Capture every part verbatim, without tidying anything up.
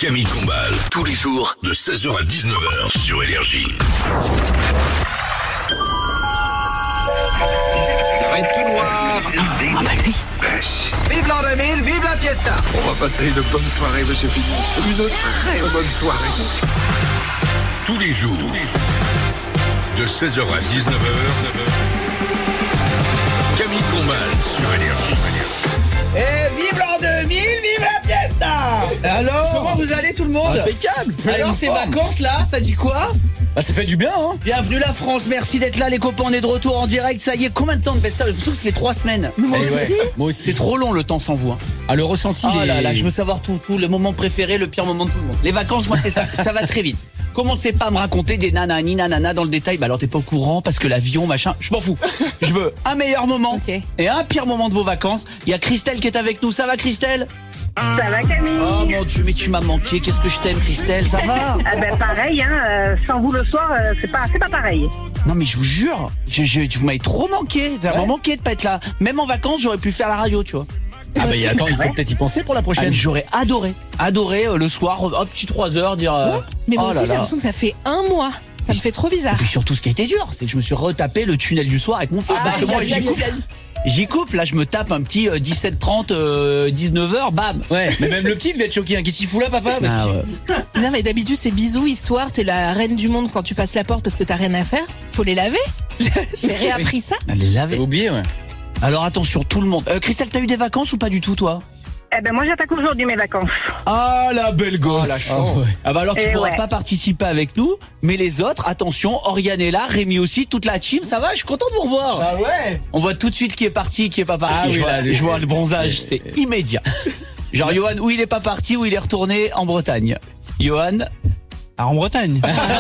Camille Combal, tous les jours de seize heures à dix-neuf heures sur Énergie. Ça va être tout noir. Ah bah oui. Vive l'an deux mille, vive la fiesta. On va passer une bonne soirée, monsieur Philippe. Une très bonne soirée. Tous les jours, tous les jours, de seize heures à dix-neuf heures, Camille Combal sur Énergie. Et vive l'an deux mille, vive la fiesta. Alors, comment vous allez tout le monde? Impeccable. Alors ces vacances là, ça dit quoi? Bah, ça fait du bien, hein. Bienvenue la France, merci d'être là les copains, on est de retour en direct, ça y est, combien de temps de Besta? J'ai l'impression que ça fait trois semaines. Moi Eh aussi. ouais. Moi aussi. C'est trop long le temps sans vous. Hein. Ah, le ressenti. Oh les... là là, je veux savoir tout, tout, le moment préféré, le pire moment de tout le monde. Les vacances, moi c'est ça, ça va très vite. Commencez pas à me raconter des nanani nanana dans le détail, bah alors t'es pas au courant parce que l'avion, machin, je m'en fous. Je veux un meilleur moment Okay. et un pire moment de vos vacances. Il y a Christelle qui est avec nous, ça va Christelle? Ça va Camille? Oh mon Dieu, mais tu m'as manqué, qu'est-ce que je t'aime Christelle, ça va? Ah ben pareil, hein, euh, sans vous le soir, euh, c'est pas, c'est pas pareil. Non mais je vous jure, je, je, vous m'avez trop manqué, ça m'a manqué de pas être là. Même en vacances, j'aurais pu faire la radio, tu vois. Ah bah attends, il faut peut-être y penser pour la Ah, prochaine. mais j'aurais adoré, adoré euh, le soir, hop, petit trois heures, dire... euh, Mais moi oh aussi, là j'ai là. l'impression que ça fait un mois. Ça me fait trop bizarre. Et puis surtout, ce qui a été dur, c'est que je me suis retapé le tunnel du soir avec mon fils. parce que moi, j'y coupe. J'y coupe, là, je me tape un petit euh, dix-sept trente, euh, dix-neuf heures, bam. Ouais, mais même le petit devait être choqué. Hein. Qu'est-ce qu'il fout là, papa? Bah, Ah, ouais. Non, mais d'habitude, c'est bisous, histoire. T'es la reine du monde quand tu passes la porte parce que t'as rien à faire. Faut les laver. J'ai réappris ça. Allez, J'avais laver. oublié, ouais. Alors attention, tout le monde. Euh, Christelle, t'as eu des vacances ou pas du tout, toi? Eh ben moi j'attaque aujourd'hui mes vacances. Ah, la belle gosse. la chance. Ouais. Ah bah alors tu Eh pourras ouais. pas participer avec nous, mais les autres, attention, Oriane est là, Rémi aussi, toute la team, ça va, je suis content de vous revoir. Ah ouais. On voit tout de suite qui est parti, qui est pas parti. Ah oui, je, vois, là, c'est- je vois le bronzage, c'est immédiat. Genre Johan, où il est pas parti, où il est retourné en Bretagne. Johan, Ah, en Bretagne.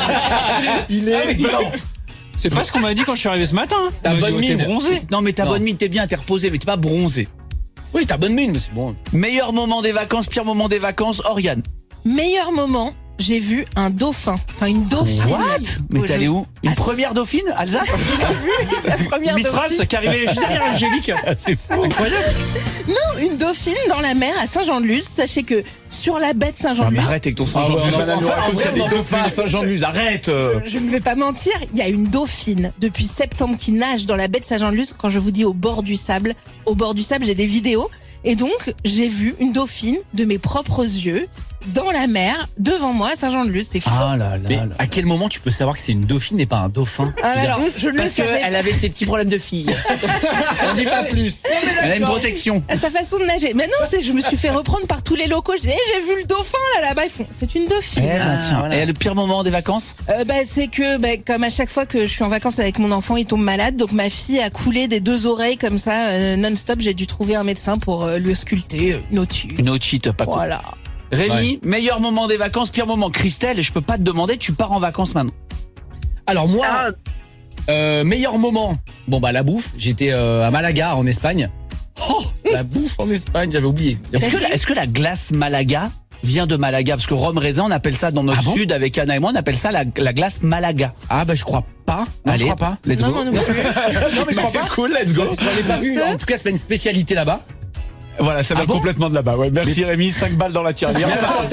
Il est. Ah, mais non. C'est pas ce qu'on m'a dit quand je suis arrivé ce matin. T'as On m'a bonne dit, oh, t'es mine. bronzé. non mais ta Non. bonne mine, t'es bien, t'es reposé, mais t'es pas bronzé. Oui, t'as bonne mine, mais c'est bon. Meilleur moment des vacances, pire moment des vacances, Oriane. Meilleur moment, j'ai vu un dauphin. Enfin, une dauphine. Mais Oh, t'es allé je- où? Une Ah, première dauphine, Alsace? La première Mistral, dauphine. qui arrivait juste derrière Angélique. C'est fou, incroyable. Non, une dauphine dans la mer à Saint-Jean-de-Luz. Sachez que sur la baie de Ah, mais Saint-Jean-de-Luz, arrête avec ton Ah ouais, Saint-Jean-de-Luz. on en- Madame, enfin, raconte qu'il y a des vraiment, dauphins à Saint-Jean-de-Luz, arrête. euh. je ne vais pas mentir, il y a une dauphine depuis septembre qui nage dans la baie de Saint-Jean-de-Luz. Quand je vous dis au bord du sable, au bord du sable, j'ai des vidéos. Et donc, j'ai vu une dauphine de mes propres yeux dans la mer devant moi à Saint-Jean-de-Luz. C'est fou. Ah là Mais là là. à quel moment tu peux savoir que c'est une dauphine et pas un dauphin? Ah, alors, je ne le Parce savais qu'elle pas. avait ses petits problèmes de fille. On dit pas plus. Elle a une protection. À sa façon de nager. Mais non, c'est, je me suis fait reprendre par tous les locaux. Je disais, Eh, j'ai vu le dauphin là, là-bas. Ils font, c'est une dauphine. Eh ben, tiens. voilà. Et le pire moment des vacances? Euh, bah, c'est que, bah, comme à chaque fois que je suis en vacances avec mon enfant, il tombe malade. Donc ma fille a coulé des deux oreilles comme ça, euh, non-stop. J'ai dû trouver un médecin pour euh, lui ausculter euh, une otite. Une autre cheat, pas cool. Voilà. Rémi, meilleur moment des vacances, pire moment. Christelle, je peux pas te demander, tu pars en vacances maintenant. Alors moi, Ah, euh, meilleur moment. Bon bah la bouffe. J'étais euh, à Malaga en Espagne. Oh, la bouffe en Espagne, j'avais oublié. Est-ce que, la- est-ce que la glace Malaga vient de Malaga? Parce que Rhum Raisin, on appelle ça dans notre Ah bon sud avec Anna et moi, on appelle ça la, la glace Malaga. Ah bah je crois pas. Non, Allez, je crois pas. let's Non, go. moi non plus. Non mais je crois pas. Cool, let's go. J'en ai pas vu. En tout cas, c'est pas une spécialité là-bas. Voilà, ça Ah va bon complètement de là-bas. Ouais, merci Rémi, cinq balles dans la tirelire.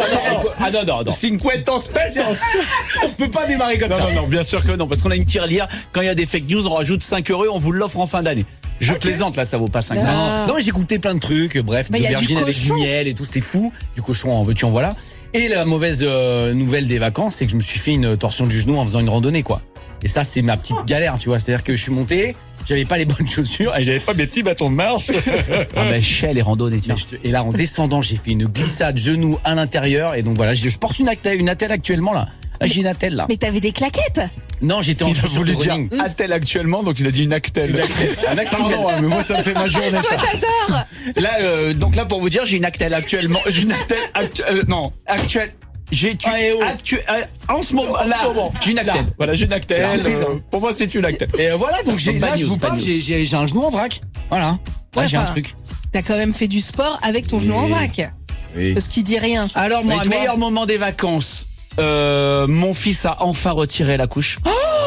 Ah non non non. Cinquante pesos. On peut pas démarrer comme Non, ça. non, non, bien sûr que non, parce qu'on a une tirelire. Quand il y a des fake news, on rajoute cinq euros et on vous l'offre en fin d'année. Je plaisante, là, ça vaut pas cinq euros. Ah. Non mais j'ai goûté plein de trucs. Bref, Bah, des y a du aubergines avec du cochon. miel et tout, c'était fou. Du cochon en veux-tu en voilà. Et la mauvaise euh, nouvelle des vacances, c'est que je me suis fait une torsion du genou en faisant une randonnée quoi. Et ça c'est ma petite galère, tu vois. C'est-à-dire que je suis monté, j'avais pas les bonnes chaussures et j'avais pas mes petits bâtons de marche. Ah ben, chais les randonnées, tiens. Mais je te- Et là, en descendant, j'ai fait une glissade genou à l'intérieur. Et donc voilà, je, je porte une attelle, une attelle actuellement là. Là, j'ai une attelle là. Mais t'avais des claquettes. Non, j'étais en Il a chaussure de voulu dire running. Attel actuellement, donc il a dit une Actel. Un actel. Pardon, hein, mais moi ça me fait ma journée ça. T'adores. Là, euh, donc là pour vous dire, j'ai une Actel actuellement. J'ai une Actel actuelle. Euh, non, actuelle. J'ai tu, Ah, et oh. actu- euh, en ce moment En ce là, moment. j'ai une Actel. Là. Voilà, j'ai une Actel. C'est la reprise, euh, hein. pour moi, c'est une Actel. Et euh, voilà, donc j'ai, Bad là, je news, vous bad parle, news. j'ai, j'ai, j'ai un genou en vrac. Voilà. Là, Ouais, j'ai un enfin, truc. T'as quand même fait du sport avec ton genou en Oui. vrac. Oui. Ce qui dit rien. Alors moi, Et toi meilleur moment des vacances. Euh, mon fils a enfin retiré la couche.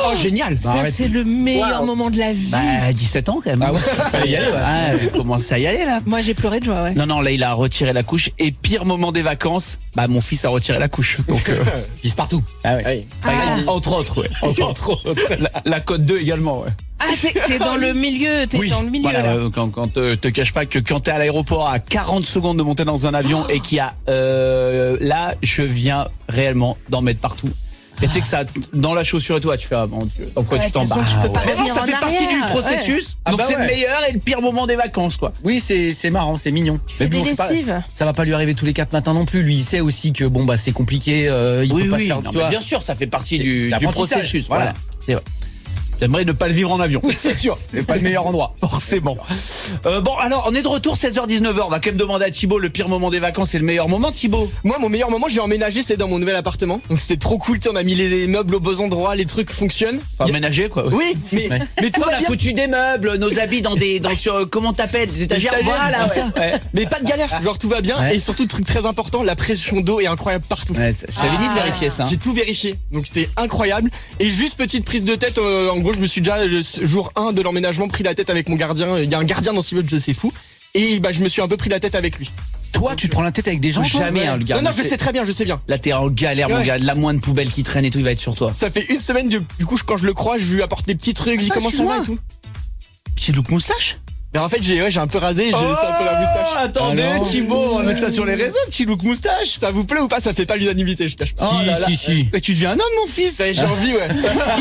Oh, génial. Ça, c'est le meilleur Wow. moment de la vie. Bah, dix-sept ans quand même. Ah ouais, fallait y aller, ouais. Ah, il commence à y aller là. Moi, j'ai pleuré de joie, ouais. Non, non, là, il a retiré la couche. Et pire moment des vacances, bah, mon fils a retiré la couche. Donc, euh, Pisse partout. Ah ouais. Ouais. Ah, entre autres, ouais. Entre autres. La, la cote deux également, ouais. ah t'es, t'es dans le milieu, t'es dans le milieu, voilà, là. euh, quand, quand euh, te cache pas que quand t'es à l'aéroport à quarante secondes de monter dans un avion et qu'il y a euh, là, je viens réellement d'en mettre partout. Et tu sais que ça dans la chaussure et toi, tu fais ah mon Dieu, dans quoi Ouais, tu de toute t'embarques. façon, tu peux pas Mais bon, revenir ça en fait partie arrière. du processus. Ah Donc bah c'est ouais. le meilleur et le pire moment des vacances, quoi. Oui, c'est c'est marrant, c'est mignon. fais des c'est pas- lessives. ça va pas lui arriver tous les quatre matins non plus. Lui, il sait aussi que bon bah c'est compliqué. Euh, il Oui, peut pas oui. se faire. Non, tu mais vois. bien sûr, ça fait partie C'est- du, c'est du l'apprentissage, processus. voilà. Voilà. C'est vrai. J'aimerais ne pas le vivre en avion. C'est sûr. C'est pas le meilleur endroit. Forcément. Euh, bon, alors, on est de retour, seize heures dix-neuf heures. On va quand même demander à Thibaut le pire moment des vacances et le meilleur moment, Thibaut. Moi, mon meilleur moment, j'ai emménagé, c'est dans mon nouvel appartement. Donc c'est trop cool, tu sais, on a mis les meubles aux beaux endroits, les trucs fonctionnent. Enfin, Y a- ménager, quoi. Oui, mais, Ouais. mais tout On va a bien. foutu des meubles, nos habits dans des, dans sur, comment t'appelles, des étagères. étagères, Voilà, ouais. ouais. Ouais. Mais pas de galère, genre tout va bien. Ouais. Et surtout, truc très important, la pression d'eau est incroyable partout. Ouais, Je t'avais dit de vérifier ça. hein. J'ai tout vérifié, donc c'est incroyable. Et juste petite prise de tête, euh, en gros je me suis déjà le jour un de l'emménagement pris la tête avec mon gardien. Il y a un gardien dans ce immeuble, c'est fou. Et bah je me suis un peu pris la tête avec lui. Toi, tu te prends la tête avec des gens. toi Jamais, hein, le gars. Non non, je sais très bien, je sais bien. Là, t'es en galère, mon Ouais. gars. La moindre poubelle qui traîne et tout, il va être sur toi. Ça fait une semaine du, du coup je- quand je le croise, je lui apporte des petits trucs, j'y Ah, commence ça va et excuse-moi. tout. Petit look moustache. Mais en fait j'ai ouais, j'ai un peu rasé, j'ai laissé un peu la moustache. Attendez, Ah non. Thibaut, on va mettre ça sur les réseaux, petit look moustache. Ça vous plaît ou pas? Ça fait pas l'unanimité, je cache pas. Si, Oh là là. si, si. Mais tu deviens un homme, mon fils. J'ai envie, ouais.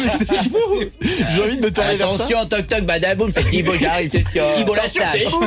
J'ai envie de me tourner vers ça. Attention, toc toc, badaboum, c'est Thibaut qui arrive. Qu'est-ce qu'il y a Thibaut la stache. Non,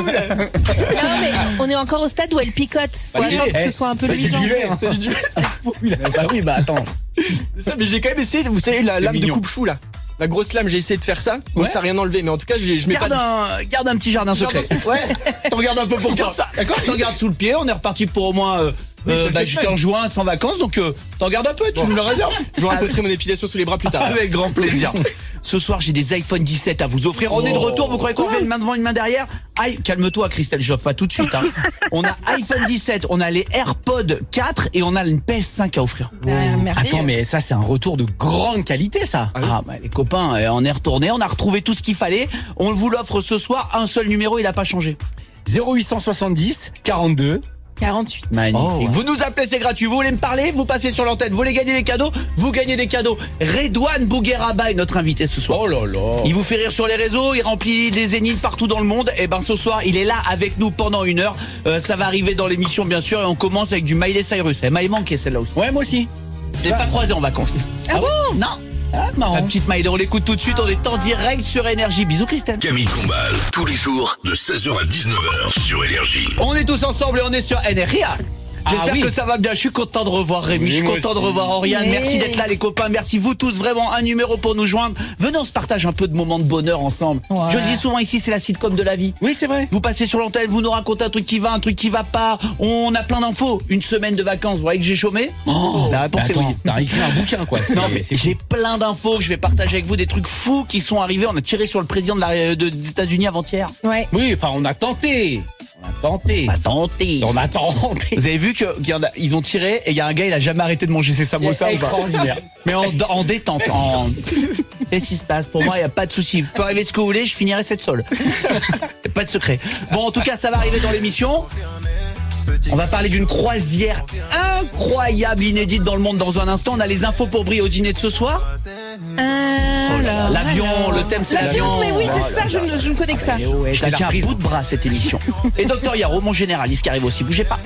mais on est encore au stade où elle picote. Faut Vas-y, attendre que eh, ce soit un peu c'est luisant. du verre, hein. C'est du duvet. Bah oui, bah attends. C'est ça, mais j'ai quand même essayé, vous savez, la lame de mignon. coupe-chou là. La grosse lame, j'ai essayé de faire ça. Bon, Ouais. ça a rien enlevé, mais en tout cas, je, je mets pas Garde de... un, garde un petit jardin secret. Ouais. T'en gardes un peu pour toi. D'accord. T'en gardes sous le pied. On est reparti pour au moins euh, euh, quelques bah, jusqu'en semaines. juin sans vacances. Donc euh, t'en gardes un peu. Tu me le réserves. Je vous raconterai mon épilation sous les bras plus tard. Avec grand plaisir. Ce soir, j'ai des iPhone dix-sept à vous offrir. On est de retour. Vous croyez qu'on fait une main devant, une main derrière? Aïe, calme-toi, Christelle. J'offre pas tout de suite. Hein. On a iPhone dix-sept, on a les AirPods quatre et on a une P S cinq à offrir. Euh, merveilleux. Attends, mais ça, c'est un retour de grande qualité, ça. Ah bah les copains, euh, on est retourné, on a retrouvé tout ce qu'il fallait. On vous l'offre ce soir. Un seul numéro, il a pas changé. zéro huit cent soixante-dix quarante-deux. quarante-huit. Magnifique. Oh, ouais. Vous nous appelez, c'est gratuit. Vous voulez me parler? Vous passez sur l'antenne. Vous voulez gagner des cadeaux? Vous gagnez des cadeaux. Redouane Bougueraba est notre invité ce soir. Oh là là. Il vous fait rire sur les réseaux, il remplit des zéniths partout dans le monde. Et ben ce soir, il est là avec nous pendant une heure. Euh, ça va arriver dans l'émission bien sûr et on commence avec du Miley Cyrus. Elle m'a manqué celle-là aussi. Ouais, moi aussi. Je l'ai pas croisé en vacances. Ah bon? Non. Ah, La marrant. petite Miley, on l'écoute tout de suite. On est en direct sur Énergie. Bisous Christelle. Camille Combal, tous les jours de seize heures à dix-neuf heures sur Énergie. On est tous ensemble et on est sur N R I A. J'espère Ah oui. que ça va bien. Je suis content de revoir Rémi. Oui, je suis moi content de aussi. revoir Oriane. Mais- Merci d'être là, les copains. Merci vous tous. Vraiment un numéro pour nous joindre. Venez, on se partage un peu de moments de bonheur ensemble. Ouais. Je le dis souvent ici, c'est la sitcom de la vie. Oui, c'est vrai. Vous passez sur l'antenne, vous nous racontez un truc qui va, un truc qui va pas. On a plein d'infos. Une semaine de vacances. Vous voyez que j'ai chômé? Oh, La réponse est attends, oui. t'as écrit un bouquin, quoi. C'est- Non mais c'est fou. j'ai plein d'infos que je vais partager avec vous, des trucs fous qui sont arrivés. On a tiré sur le président de la, de- des États-Unis avant-hier. Ouais. Oui, enfin, on a tenté. On a tenté. Tenté. On a tenté. Vous avez vu que qu'il y en a- ils ont tiré et il y a un gars, il a jamais arrêté de manger ses samosas. ou pas Extraordinaire. Mais en, en détente. En... Qu'est-ce qui se passe? Pour moi, il n'y a pas de souci. Vous pouvez arriver ce que vous voulez, je finirai cette sol. Pas de secret. Bon, en tout cas, ça va arriver dans l'émission. On va parler d'une croisière incroyable, inédite dans le monde dans un instant. On a les infos pour Brie au dîner de ce soir. Alors, L'avion, alors. le thème c'est L'avion, l'avion. mais oui, Oh c'est là ça, je ne, je ne connais que ça. Ouais, C'est ça la tient à prise. bout de bras cette émission. Et Docteur Yaro, mon généraliste qui arrive aussi. Bougez pas.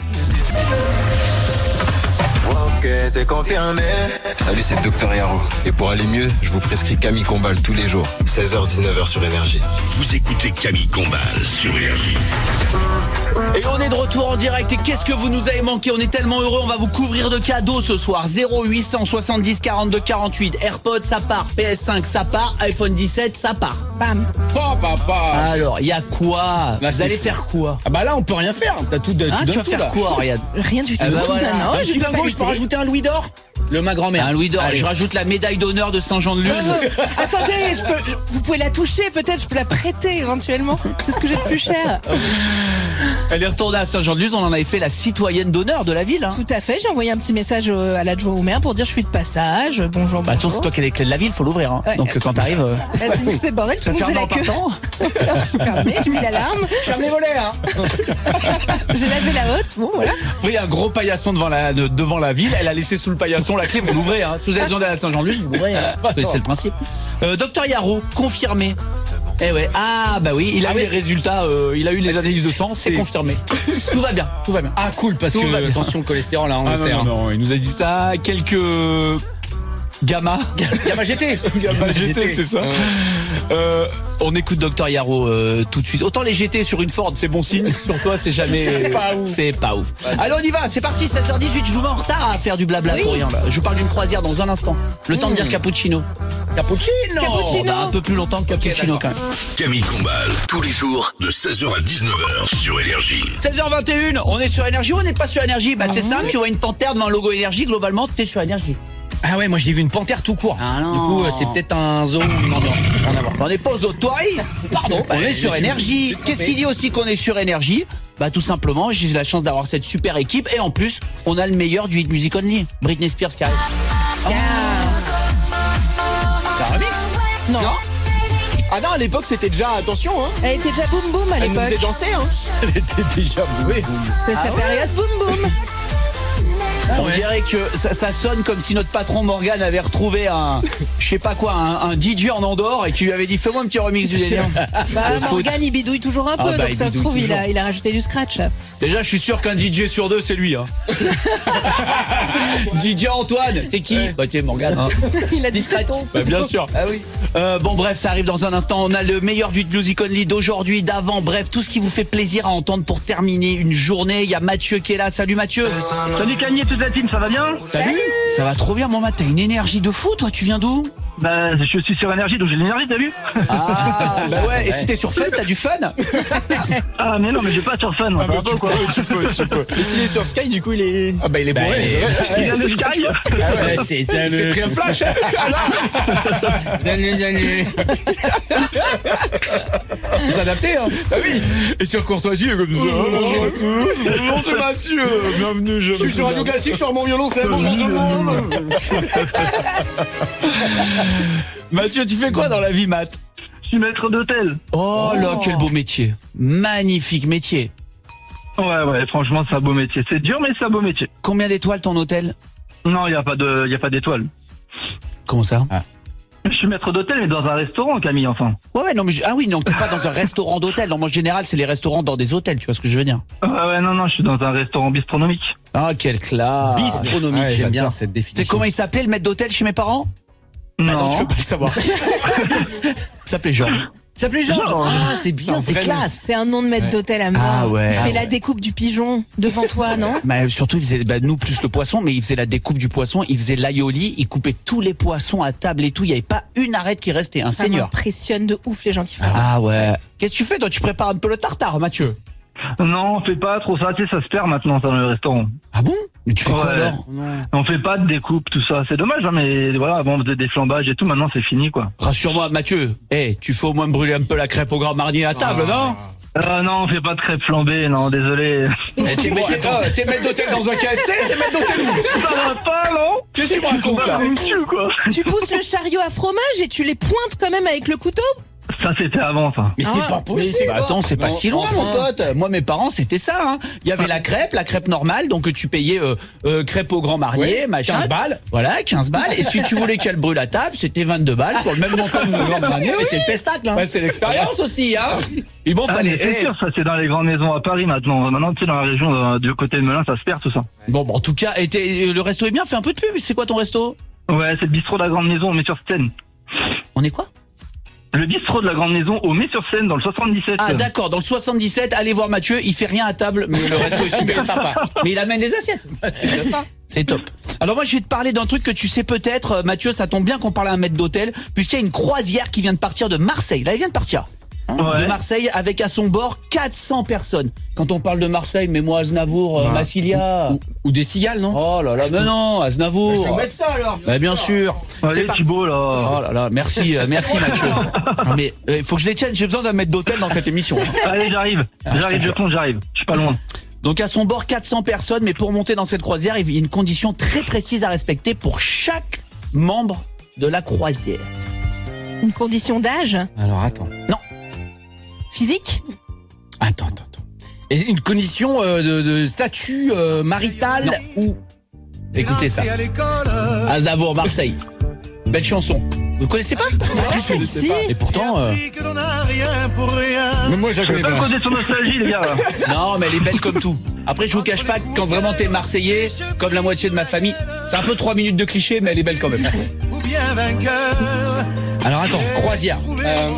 Ok, c'est confirmé. Salut, c'est Docteur Yaro. Et pour aller mieux, je vous prescris Camille Combal tous les jours. seize heures dix-neuf heures sur Énergie. Vous écoutez Camille Combal sur Énergie. Et on est de retour en direct. Et qu'est-ce que vous nous avez manqué? On est tellement heureux. On va vous couvrir de cadeaux ce soir. zéro huit cent soixante-dix quarante-deux quarante-huit. AirPods, ça part. P S cinq, ça part. iPhone dix-sept, ça part. Bam. Oh, papa. Alors, il y a quoi? Là, Vous c'est allez fou. faire quoi? Ah bah là, on peut rien faire. T'as tout, tu Hein, tu donnes vas tout, faire là. quoi, Oriane? Rien du tout. Ah bah voilà. Non, non, Un je petit peux bingo, pas je peux lutter. rajouter un louis d'or. Le ma grand-mère. Un louis d'or. Allez. Je rajoute la médaille d'honneur de Saint-Jean-de-Luz. Euh, attendez, je peux, vous pouvez la toucher peut-être, je peux la prêter éventuellement. C'est ce que j'ai de plus cher. Elle est retournée à Saint-Jean-de-Luz, on en avait fait la citoyenne d'honneur de la ville. Hein. Tout à fait, j'ai envoyé un petit message euh, à l'adjoint au maire pour dire je suis de passage, bonjour, Bah attends, bonjour. c'est toi qui as les clés de la ville, faut l'ouvrir. Hein. Ouais. Donc quand t'arrives, euh, Ah, sinon, c'est le bordel, tu ça pousses ferme la en queue. partant. J'ai fermé, j'ai mis l'alarme, Ferme les volets, hein. j'ai lavé la hotte, bon voilà. Oui, un gros paillasson devant la, de- devant la ville. Elle a laissé sous le paillasson la clé, vous l'ouvrez. Hein. Si vous êtes besoin d'aller à Saint-Jean-de-Luz, vous l'ouvrez. Hein. Vous connaissez le principe. Euh, Docteur Yarrow, confirmé. Eh ouais. Ah bah oui, il a Ah eu oui, les c'est- résultats, euh, il a eu les analyses de sang, c'est c'est- confirmé. Tout va bien, tout va bien. Ah cool, parce Tout va que bien. attention, le cholestérol, là, on Ah le non, sait. non, hein. non, il nous a dit ça. Quelques gamma. Gamma G T. Gamma G T, c'est ça. Euh, on écoute Docteur Yarrow euh, tout de suite. Autant les G T sur une Ford, c'est bon signe. Sur toi, c'est jamais. C'est pas ouf. C'est pas ouf. Allez, on y va. C'est parti. seize heures dix-huit. Je vous mets en retard à faire du blabla Oui. pour rien. Là. Je vous parle d'une croisière dans un instant. Le temps de dire cappuccino. Cappuccino. Cappuccino. Bah, un peu plus longtemps que cappuccino quand même. Camille Combal, tous les jours, de seize heures à dix-neuf heures sur Énergie. seize heures vingt et une. On est sur Énergie ou on n'est pas sur Énergie? Bah c'est simple. Tu vois une panthère devant un logo Énergie. Globalement, t'es sur Énergie. Ah ouais, moi j'ai vu une panthère tout court. Ah non. Du coup, euh, c'est peut-être un zoo ou une ambiance. Rien à voir. On n'est pas aux autoiries. Pardon. On est sur Énergie. Qu'est-ce qui dit aussi qu'on est sur Énergie? Bah tout simplement, j'ai la chance d'avoir cette super équipe et en plus, on a le meilleur du hit music only. Britney Spears qui arrive. T'as un remix? Non, Ah non, à l'époque c'était déjà, attention, hein. elle était déjà boum boum à Elle nous l'époque. faisait danser, hein. Elle était déjà bourrée. C'est sa période boum boum. On dirait que ça, ça sonne comme si notre patron Morgan avait retrouvé un, je sais pas quoi, un, un D J en Andorre et qui lui avait dit fais-moi un petit remix du délire. Bah Le foot. Morgan il bidouille toujours un peu, Ah bah, donc il ça se bidouille trouve il toujours. a, il a rajouté du scratch. Déjà, je suis sûr qu'un D J sur deux, c'est lui. Hein. D J Antoine, c'est qui? Bah tu es Morgan. Hein. Il a dix-sept ans. Bah bien sûr. Ah oui. Euh, bon bref, ça arrive dans un instant. On a le meilleur du Music Only d'aujourd'hui, d'avant. Bref, tout ce qui vous fait plaisir à entendre pour terminer une journée. Il y a Mathieu qui est là. Salut Mathieu. Salut Camille et toute la team, ça va bien? Salut. Ça va trop bien, mon Matt. T'as une énergie de fou, toi. Tu viens d'où? Bah, je suis sur énergie, donc j'ai de l'énergie, t'as vu? Ah, bah ouais. Et si t'es sur Fun, t'as du fun? Ah, mais non, mais j'ai pas sur fun, ça va pas ou quoi? Tu peux, tu peux. Et s'il est sur Sky, du coup, il est. Ah bah il est Bah, bourré. Il vient de Sky? Ah ouais, c'est c'est Il s'est le. pris un flash. S'adapter, hein. Ah oui. Et sur Courtoisie, il est comme ça. Bonjour, c'est Mathieu. Bienvenue. Je suis sur Radio Classique, je sors mon violoncelle, bonjour tout le monde. Mathieu, tu fais quoi dans la vie, Matt? Je suis maître d'hôtel. Oh là, quel beau métier. Magnifique métier. Ouais, ouais, franchement, c'est un beau métier. C'est dur, mais c'est un beau métier. Combien d'étoiles ton hôtel? Non, il y a pas de, il y a pas d'étoile. Comment ça? Je suis maître d'hôtel, mais dans un restaurant, Camille, enfin. Ouais, ouais, non, mais je- ah oui, non, t'es pas dans un restaurant d'hôtel. Non, moi, en général, c'est les restaurants dans des hôtels, tu vois ce que je veux dire? Ouais, ouais, non, non, je suis dans un restaurant bistronomique. Ah, quelle classe. Bistronomique, Ouais, j'aime bien j'adore. cette C'est définition. comment il s'appelait, le maître d'hôtel chez mes parents? Ah Non. non, tu veux pas le savoir. Il s'appelait Georges. Ça s'appelait Georges. Ah, c'est bien, un c'est vrai classe. C'est un nom de maître d'hôtel à mort. Ah ouais. Il Ah fait ouais. la découpe du pigeon devant toi, non? Bah, surtout, il faisait, bah, nous plus le poisson, mais il faisait la découpe du poisson, il faisait l'aioli, il coupait tous les poissons à table et tout. Il n'y avait pas une arête qui restait, un Ça seigneur. m'impressionne de ouf les gens qui font ça. Ah ouais. Qu'est-ce que tu fais, toi? Tu prépares un peu le tartare, Mathieu? Non, on fait pas trop ça, tu sais, ça se perd maintenant dans le restaurant. Ah bon? Mais tu fais quoi Ouais. alors? On fait pas de découpe, tout ça. C'est dommage, hein, mais voilà, avant on faisait des flambages et tout, maintenant c'est fini, quoi. Rassure-moi, Mathieu. Eh, tu fais au moins brûler un peu la crêpe au grand marnier à table, non? Euh, non, on fait pas de crêpes flambées, non, désolé. Eh, t'es bon, attends, t'es maître d'hôtel dans un K F C? T'es maître d'hôtel où? Ça va pas, non? Qu'est-ce que tu me racontes là? C'est une tue, quoi. Tu pousses le chariot à fromage et tu les pointes quand même avec le couteau? Ça, c'était avant, ça. Mais c'est pas possible. Bah attends, c'est pas Non, si loin, enfin. mon pote. Moi, mes parents, c'était ça. Hein. Il y avait la crêpe, la crêpe normale, donc tu payais euh, euh, crêpe au grand marnier, Ouais, machin. quinze balles. Voilà, quinze balles. Et si tu voulais qu'elle brûle à table, c'était vingt-deux balles pour le même montant que le grand marnier. Mais c'est le pestacle, hein. Ouais, c'est l'expérience aussi, hein. Et bon, Ah, fallait. mais c'est eh, sûr, ça c'est dans les grandes maisons à Paris maintenant. Maintenant, tu sais, dans la région euh, du côté de Melun, ça se perd tout ça. Bon, bon, en tout cas, et t'es- le resto est bien. Fais un peu de pub. C'est quoi ton resto? Ouais, c'est le bistrot de la grande maison, on met sur scène. On est quoi? Le bistrot de la grande maison, on met sur scène dans le soixante-dix-sept. Ah d'accord, dans le soixante-dix-sept, allez voir Mathieu, il fait rien à table, mais le resto est super sympa. Mais il amène des assiettes. C'est bien ça. C'est top. Alors moi je vais te parler d'un truc que tu sais peut-être, euh, Mathieu, ça tombe bien qu'on parle à un maître d'hôtel, puisqu'il y a une croisière qui vient de partir de Marseille. Là, elle vient de partir. Ouais. de Marseille avec à son bord quatre cents personnes. Quand on parle de Marseille, mais moi Aznavour, euh, Bah, Massilia. Ou, ou des cigales, non? Oh là là, mais non, Aznavour. Je vais mettre ça alors. Bah, bien sûr. Allez, C'est parti. Thibaut, là. Oh là là, merci, euh, merci Mathieu. Non, mais il euh, faut que je les tienne, j'ai besoin d'un maître d'hôtel dans cette émission. Allez, j'arrive. Ah, J'arrive, je je compte, j'arrive. Je suis pas loin. Donc à son bord quatre cents personnes, mais pour monter dans cette croisière, il y a une condition très précise à respecter pour chaque membre de la croisière. Une condition d'âge, Alors, attends. physique. Attends, attends, attends. Et une condition euh, de, de statut euh, marital ou... Écoutez ça. Aznavour, Marseille. Belle chanson. Vous connaissez pas? Ouais, si. Et pourtant... euh, Mais moi, je la connais Pas pas. causer sur nostalgie, les gars. Là. Non, mais elle est belle comme tout. Après, je vous cache pas que quand vraiment t'es Marseillais, comme la moitié de ma famille, c'est un peu trois minutes de cliché, mais elle est belle quand même. Alors, attends, croisière. Euh,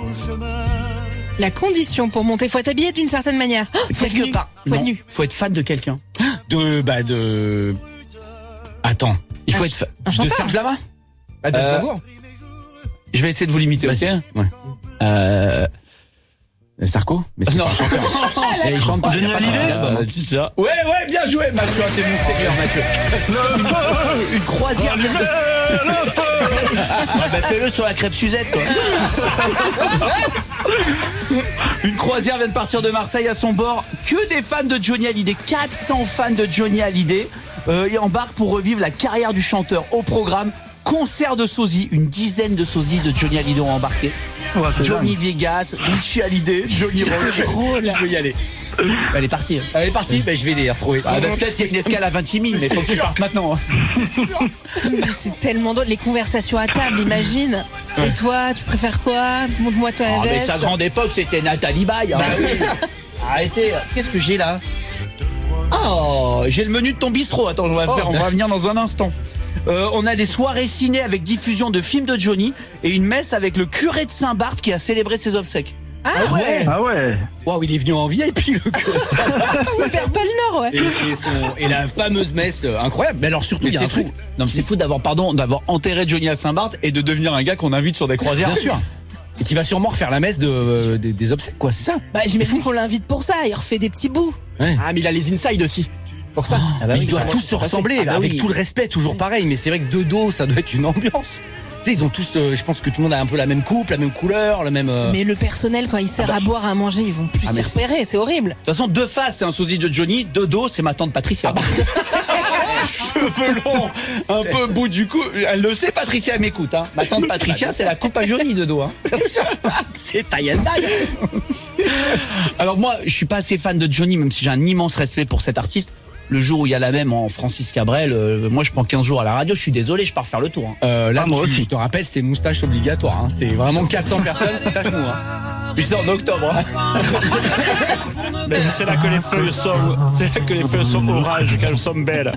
La condition pour monter, faut être habillé d'une certaine manière. Oh, faut être Quelque nu. part. Faut être Non, nu. faut être fan de quelqu'un. de... Bah, de... Attends. Il faut Un être fan. Un De chanteur. Serge Lama? Bah, d'Aznavour. Je vais essayer de vous limiter, ok? Vas-y. Ouais. Euh... Sarko? Mais c'est Non. pas un chanteur. Et il chante pas. il a pas sorti Hallyday d'album, hein. Euh, dis ça. Ouais, ouais, bien joué, Mathieu. T'es mon seigneur, Mathieu. Une, une croisière. vient de- Ouais, bah, fais-le sur la crêpe Suzette, quoi. Une croisière vient de partir de Marseille à son bord. Que des fans de Johnny Hallyday. quatre cents fans de Johnny Hallyday. Euh, et embarquent pour revivre la carrière du chanteur au programme. Concert de sosies. Une dizaine de sosies de Johnny Hallyday ont embarqué. Ouais, c'est Johnny dingue. Vegas, Richie Hallyday, Johnny Roll. Je veux y aller. Elle est partie. hein. Elle est partie, bah, je vais les retrouver. Ah, bah, peut-être il y a une escale à vingt-six mille, mais faut que tu partes maintenant. hein. Mais C'est tellement drôle. Les conversations à table, imagine. Et toi, tu préfères quoi? Montre-moi ta Ah, mais veste. sa grande époque, c'était Nathalie Baye. hein. Arrêtez. Qu'est-ce que j'ai là? Oh, j'ai le menu de ton bistrot. Attends, on va faire, on va venir dans un instant. Euh, on a des soirées ciné avec diffusion de films de Johnny et une messe avec le curé de Saint-Barth qui a célébré ses obsèques. Ah, ouais. Ah ouais. Waouh, il est venu en V I P, le gars. il perd pas le nord, ouais. Et, et, son- et la fameuse messe euh, incroyable. Mais alors surtout, Mais il y a c'est un fou. truc. Non, mais c'est fou d'avoir, pardon, d'avoir enterré Johnny à Saint-Barth et de devenir un gars qu'on invite sur des croisières. Bien sûr. C'est qu'il va sûrement refaire la messe de, euh, des, des obsèques, quoi, c'est ça. Bah, j'imagine qu'on l'invite pour ça. Il refait des petits bouts. Ah, mais il a les inside aussi. Pour ça. Ah bah Mais oui, ils doivent ça- tous se ça, c'est- ressembler, ah bah avec oui. tout le respect, toujours pareil. Mais c'est vrai que de dos, ça doit être une ambiance. Tu sais, ils ont tous, euh, je pense que tout le monde a un peu la même coupe, la même couleur, le même. euh, Mais le personnel, quand il sert à boire, à manger, ils vont plus Ah, s'y mais repérer. C'est horrible. De toute façon, de face, c'est un sosie de Johnny. De dos, c'est ma tante Patricia. Cheveux longs, un peu bout du cou. Elle le sait, Patricia, elle m'écoute. Hein. Ma tante Patricia, c'est la coupe à Johnny de dos. Hein. C'est taille and die. Alors moi, je suis pas assez fan de Johnny, même si j'ai un immense respect pour cet artiste. Le jour où il y a la même en Francis Cabrel, euh, moi je prends quinze jours à la radio, je suis désolé, je pars faire le tour. Hein. Euh, là, Ah, moi tu- aussi. je te rappelle, c'est moustache obligatoire. Hein. C'est vraiment quatre cents personnes, moustache nous. Hein. Puis c'est en octobre. Hein. Mais c'est là que les feuilles sont, c'est là que les feuilles sont orages, qu'elles sont belles.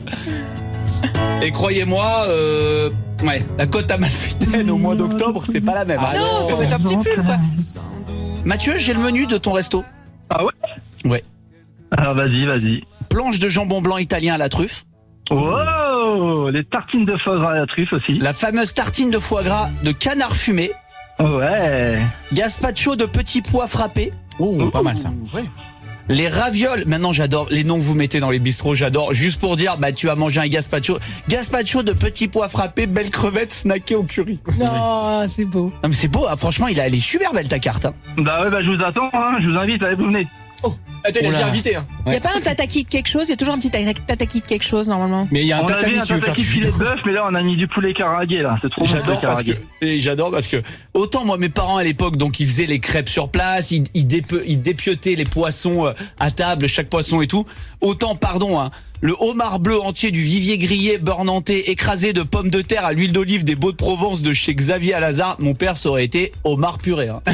Et croyez-moi, euh, ouais, la côte amalfitaine au mois d'octobre, c'est pas la même. hein. Non, faut mettre un petit pull, quoi. Mathieu, j'ai le menu de ton resto. Ah ouais. Ouais. Alors vas-y, vas-y. Planche de jambon blanc italien à la truffe. Wow, les tartines de foie gras à la truffe aussi. La fameuse tartine de foie gras de canard fumé. Ouais. Gazpacho de petits pois frappés. Oh, pas mal ça. Les ravioles. Maintenant, j'adore les noms que vous mettez dans les bistrots. J'adore. Juste pour dire, bah, tu as mangé un gazpacho. Gazpacho de petits pois frappés, belle crevette snackée au curry. Non, c'est beau. Non, mais c'est beau, hein. Franchement, il a, elle est super belle ta carte. Hein. Bah ouais, bah je vous attends, hein. Je vous invite, allez, vous venez. Attends, il a Oula. dit invité. Hein. Il y a pas un tataki de quelque chose. Il y a toujours un petit tata- tataki de quelque chose, normalement. Mais il y a un On avait tatami un si tu veux faire tataki du filet judo. de bœuf, mais là on a mis du poulet caragué là. C'est trop bon. J'adore le parce que caragué. et j'adore parce que autant moi mes parents à l'époque donc ils faisaient les crêpes sur place, ils ils, dépe- ils dépiotaient les poissons euh, à table, chaque poisson et tout. Autant pardon hein, le homard bleu entier du Vivier grillé beurre nantais écrasé de pommes de terre à l'huile d'olive des Baux de Provence de chez Xavier Alazard, mon père ça aurait été homard puré. Hein.